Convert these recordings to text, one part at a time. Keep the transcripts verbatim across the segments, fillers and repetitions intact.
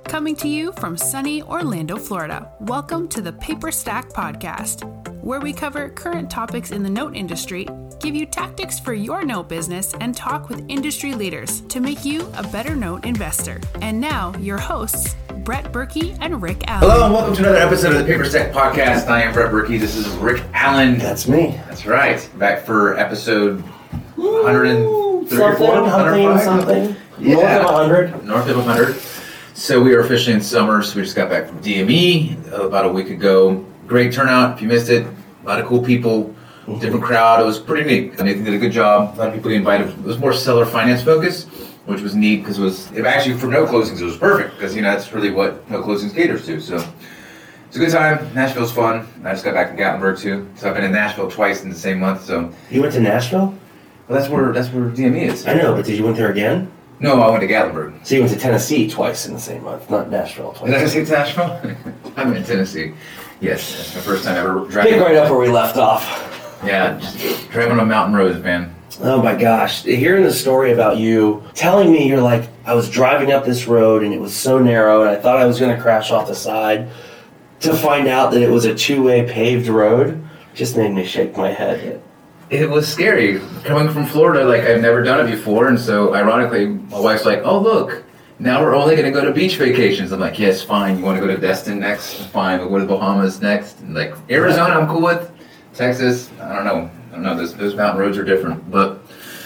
Coming to you from sunny Orlando, Florida. Welcome to the Paper Stack Podcast, where we cover current topics in the note industry, give you tactics for your note business, and talk with industry leaders to make you a better note investor. And now, your hosts, Brett Berkey and Rick Allen. Hello and welcome to another episode of the Paper Stack Podcast. I am Brett Berkey. This is Rick Allen. That's me. That's right. Back for episode one hundred thirty-four, something, one hundred five, something. Yeah. North of one hundred. North of one hundred. So we are officially in summer, so we just got back from D M E about a week ago. Great turnout. If you missed it, a lot of cool people, different crowd. It was pretty neat. Nathan did a good job. A lot of people he invited. It was more seller finance focused, which was neat because it was it actually for no closings it was perfect because you know that's really what no closings caters to. So it's a good time. Nashville's fun. I just got back from Gatlinburg too, so I've been in Nashville twice in the same month. So You went to Nashville? well, that's where that's where D M E is. I know, but did you went there again? No, I went to Gatlinburg. So you went to Tennessee twice in the same month, not Nashville twice. Did I say Nashville? I'm in Tennessee. Yes, that's my first time ever driving. Pick right up where we left off. Yeah, just driving on mountain roads, man. Oh my gosh. Hearing the story about you, telling me you're like, I was driving up this road and it was so narrow and I thought I was going to crash off the side, to find out that it was a two-way paved road, just made me shake my head. It was scary. Coming from Florida, like I've never done it before, and so ironically, my wife's like, oh look, now we're only going to go to beach vacations. I'm like, yes, fine. You want to go to Destin next? Fine. We'll go to the Bahamas next. And like Arizona, I'm cool with. Texas, I don't know. I don't know. Those, those mountain roads are different. But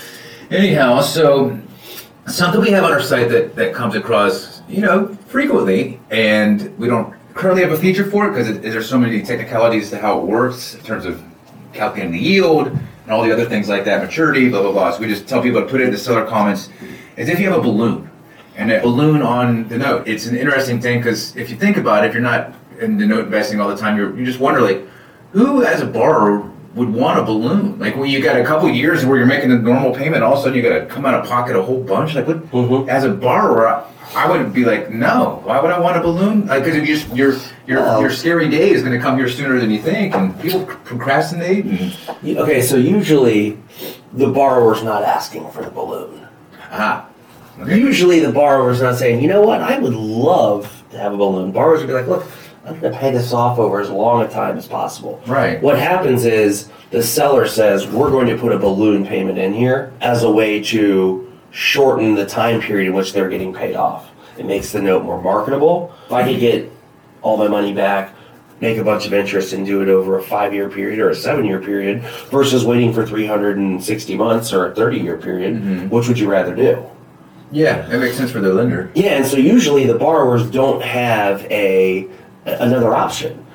anyhow, so something we have on our site that, that comes across, you know, frequently, and we don't currently have a feature for it because there's so many technicalities to how it works in terms of calculating the yield and all the other things like that, maturity, blah, blah, blah. So we just tell people to put it in the seller comments as if you have a balloon. And a balloon on the note. It's an interesting thing because if you think about it, if you're not in the note investing all the time, you're, you just wonder, like, who as a borrower would want a balloon? Like when you got a couple years where you're making the normal payment, all of a sudden you got to come out of pocket a whole bunch. Like, what? Mm-hmm. As a borrower, I, I would be like, no. Why would I want a balloon? Because like, you just your your well, your scary day is going to come here sooner than you think, and people procrastinate. And, okay, so usually the borrower's not asking for the balloon. Ah. Okay. Usually the borrower's not saying, you know what, I would love to have a balloon. Borrowers would be like, look, I'm going to pay this off over as long a time as possible. Right. What happens is the seller says, we're going to put a balloon payment in here as a way to shorten the time period in which they're getting paid off. It makes the note more marketable. If I could get all my money back, make a bunch of interest, and do it over a five-year period or a seven-year period versus waiting for three hundred sixty months or a thirty-year period, mm-hmm. which would you rather do? Yeah, that makes sense for the lender. Yeah, and so usually the borrowers don't have a another option.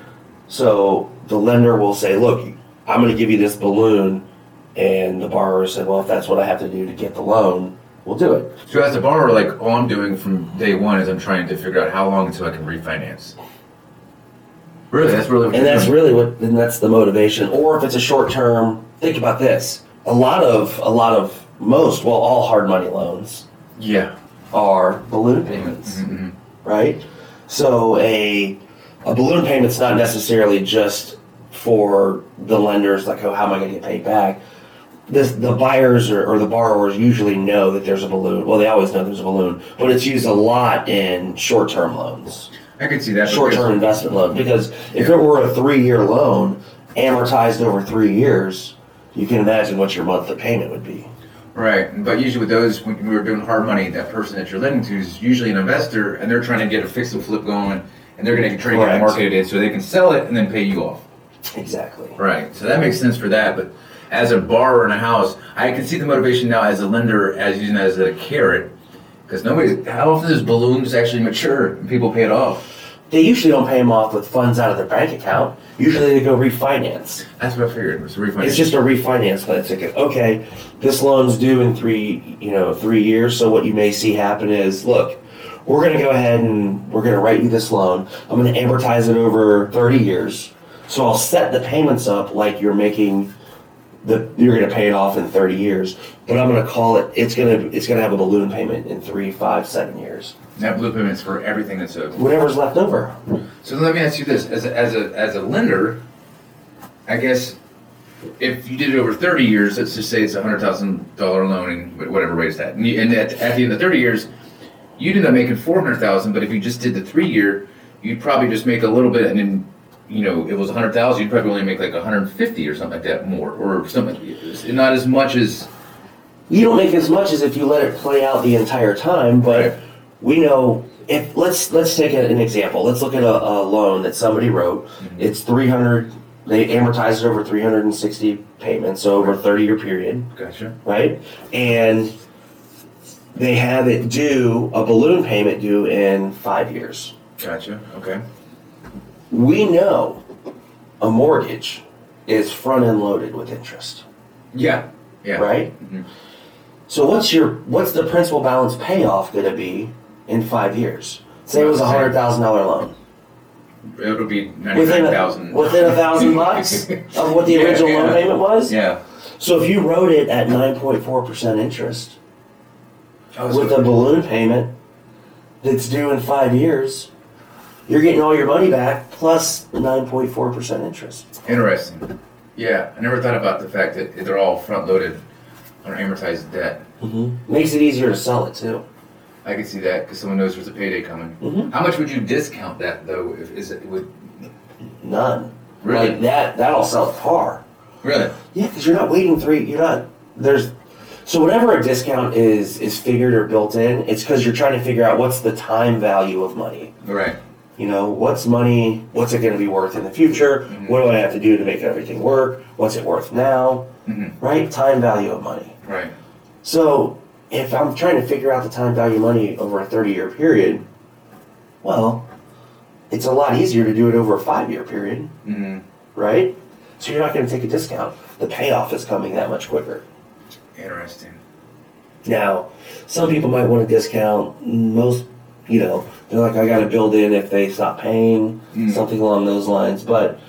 So the lender will say, look, I'm going to give you this balloon, and the borrower said, well, if that's what I have to do to get the loan, we'll do it. So as a borrower, like all I'm doing from day one is I'm trying to figure out how long until I can refinance. Really, that's really what And that's doing. really what, and that's the motivation. Or if it's a short term, think about this. A lot of, a lot of, most, well, all hard money loans Yeah. are balloon payments, Mm-hmm. right? So a a balloon payment's not necessarily just for the lenders, like, oh, how am I going to get paid back? This, the buyers or, or the borrowers usually know that there's a balloon. Well, they always know there's a balloon, but it's used a lot in short-term loans. I could see that. Short-term investment loan, because if Yeah. it were a three-year loan, amortized over three years, you can imagine what your monthly payment would be. Right, but usually with those, when we were doing hard money, that person that you're lending to is usually an investor, and they're trying to get a fix and flip going, and they're going to try to get Correct. it marketed so they can sell it and then pay you off. Exactly. Right, so that makes sense for that, but as a borrower in a house, I can see the motivation now as a lender as using it as a carrot, because nobody, how often does balloons actually mature and people pay it off? They usually don't pay them off with funds out of their bank account. Usually they go refinance. That's what I figured, it was a refinance. It's just a refinance plan. It's like, okay, this loan's due in three, you know, three years. So what you may see happen is, look, we're going to go ahead and we're going to write you this loan. I'm going to amortize it over thirty years. So I'll set the payments up like you're making the, you're going to pay it off in thirty years. But I'm going to call it, it's going to, it's going to have a balloon payment in three, five, seven years. That balloon payment's for everything that's owed. Whatever's left over. So let me ask you this: as a, as a as a lender, I guess if you did it over thirty years, let's just say it's a hundred thousand dollar loan, and whatever rate it's at, and, you, and at, at the end of thirty years, you'd end up making four hundred thousand, but if you just did the three year, you'd probably just make a little bit, and then, you know, it was a hundred thousand, you'd probably only make like a hundred fifty or something like that more, or something. Not as much as you don't make as much as if you let it play out the entire time. But right. we know if let's let's take a, an example. Let's look at a, a loan that somebody wrote. Mm-hmm. It's three hundred. They amortize it over three hundred and sixty payments, so over a thirty year period. Gotcha. Right, and they have it due a balloon payment due in five years. Gotcha. Okay. We know a mortgage is front end loaded with interest. Yeah. Yeah. Right? Mm-hmm. So what's your what's the principal balance payoff going to be in five years? Say it was a hundred thousand dollar loan. It'll be ninety-nine thousand. Within a thousand bucks of what the yeah, original yeah. loan payment was. Yeah. So if you wrote it at nine point four percent interest Oh, with a balloon payment that's due in five years, you're getting all your money back plus nine point four percent interest. Interesting. Yeah, I never thought about the fact that they're all front-loaded on amortized debt. Mm-hmm. Makes it easier to sell it too. I can see that because someone knows there's a payday coming. Mm-hmm. How much would you discount that though? If is it would None. Really? Like that. That'll sell at par. really? Yeah, because you're not waiting three. You're not. There's. So whenever a discount is is figured or built in, it's because you're trying to figure out what's the time value of money. Right. You know, what's money? What's it going to be worth in the future? Mm-hmm. What do I have to do to make everything work? What's it worth now? Mm-hmm. Right? Time value of money. Right. So if I'm trying to figure out the time value of money over a thirty-year period, well, it's a lot easier to do it over a five-year period, Mm-hmm. right? So you're not going to take a discount. The payoff is coming that much quicker. Interesting. Now, some people might want to discount. Most, you know, they're like, I got to build in if they stop paying, Mm. something along those lines. But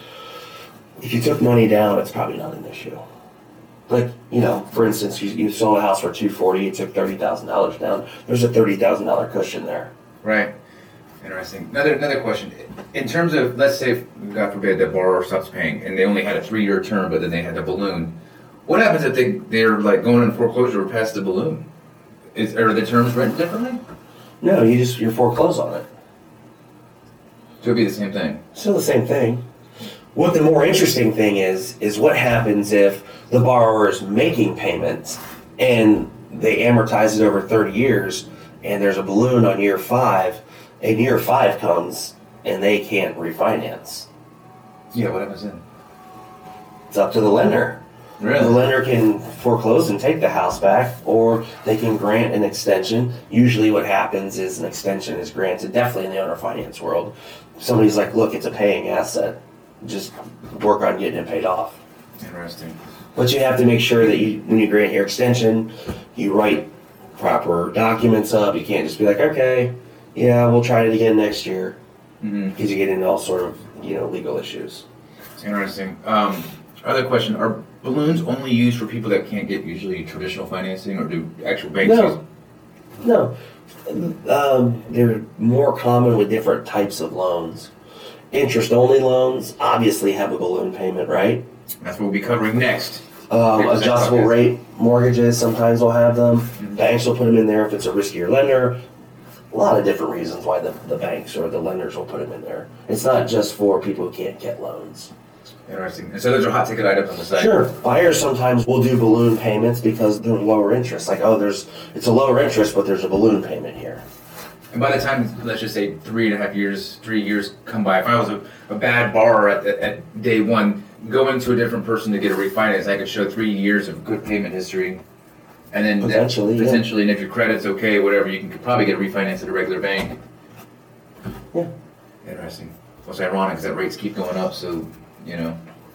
if you took money down, it's probably not an issue. Like, you know, for instance, you, you sold a house for two hundred forty dollars, you took thirty thousand dollars down. There's a thirty thousand dollars cushion there. Right. Interesting. Another another question. In terms of, let's say, God forbid, the borrower stops paying, and they only had a three-year term, but then they had the balloon. What happens if they they're like going in foreclosure or past the balloon? Is are the terms written differently? No, you just you foreclose on it. So it'd be the same thing. Still the same thing. What the more interesting thing is, is what happens if the borrower is making payments and they amortize it over thirty years and there's a balloon on year five and year five comes and they can't refinance. Yeah. What happens then? It's up to the lender. Really? The lender can foreclose and take the house back, or they can grant an extension. Usually what happens is an extension is granted, definitely in the owner finance world. Somebody's like, look, it's a paying asset. Just work on getting it paid off. Interesting. But you have to make sure that you, when you grant your extension, you write proper documents up. You can't just be like, okay, yeah, we'll try it again next year. Mm-hmm. Because you get into all sort of, you know, legal issues. Interesting. Um, other question: are balloons only used for people that can't get usually traditional financing, or do actual banks use? No, no. Um, they're more common with different types of loans. Interest-only loans obviously have a balloon payment, right? That's what we'll be covering next. Um, Papers adjustable and rate mortgages sometimes will have them. Mm-hmm. Banks will put them in there if it's a riskier lender. A lot of different reasons why the, the banks or the lenders will put them in there. It's not just for people who can't get loans. Interesting. And so those are hot ticket items on the site. Sure. Buyers sometimes will do balloon payments because they're lower interest. Like, oh, there's it's a lower interest, but there's a balloon payment here. And by the time, let's just say three and a half years, three years come by, if I was a, a bad borrower at, at, at day one, going to a different person to get a refinance, I could show three years of good payment history. And then Potentially, that, yeah. potentially, and if your credit's okay, whatever, you can probably get a refinance at a regular bank. Yeah. Interesting. What's ironic is that rates keep going up, so, you know,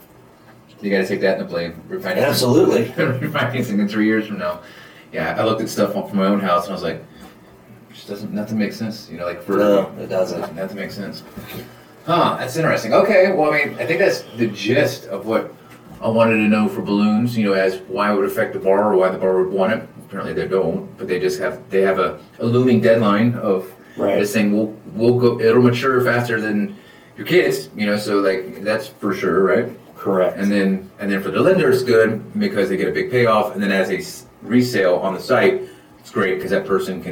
you got to take that into play. Refinancing. Absolutely. Refinancing in three years from now. Yeah, I looked at stuff from my own house and I was like, just doesn't, nothing makes sense, you know, like for No, it doesn't. Nothing makes sense. Huh, that's interesting. Okay, well, I mean, I think that's the gist of what I wanted to know for balloons, you know, as why it would affect the borrower, why the borrower would want it. Apparently they don't, but they just have, they have a, a looming deadline of Right. this thing will, will go, it'll mature faster than your kids, you know, so like, that's for sure, right? Correct. And then, and then for the lender, it's good because they get a big payoff, and then as a s- resale on the site, it's great because that person can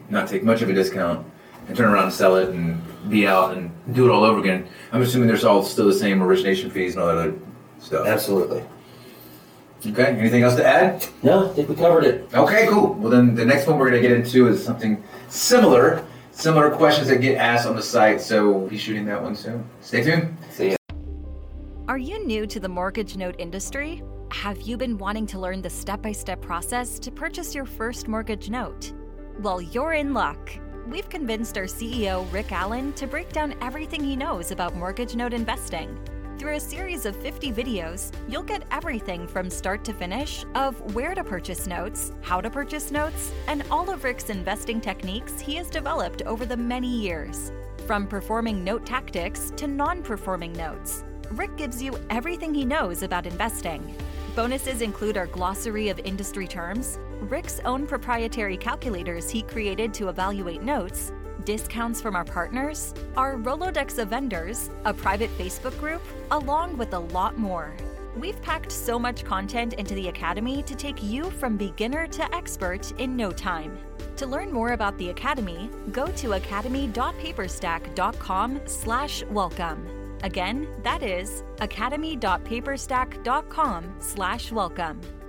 not take much of a discount, and turn around and sell it and be out and do it all over again. I'm assuming there's all still the same origination fees and all that other stuff. Absolutely. Okay, anything else to add? No, I think we covered it. Okay, cool. Well, then the next one we're going to get into is something similar. Similar questions that get asked on the site, so we'll be shooting that one soon. Stay tuned. See ya. Are you new to the mortgage note industry? Have you been wanting to learn the step-by-step process to purchase your first mortgage note? Well, you're in luck. We've convinced our C E O, Rick Allen, to break down everything he knows about mortgage note investing. Through a series of fifty videos, you'll get everything from start to finish of where to purchase notes, how to purchase notes, and all of Rick's investing techniques he has developed over the many years. From performing note tactics to non-performing notes, Rick gives you everything he knows about investing. Bonuses include our glossary of industry terms, Rick's own proprietary calculators he created to evaluate notes, discounts from our partners, our Rolodex of vendors, a private Facebook group, along with a lot more. We've packed so much content into the Academy to take you from beginner to expert in no time. To learn more about the Academy, go to academy.paperstack.com slash welcome. Again, that is academy.paperstack.com slash welcome.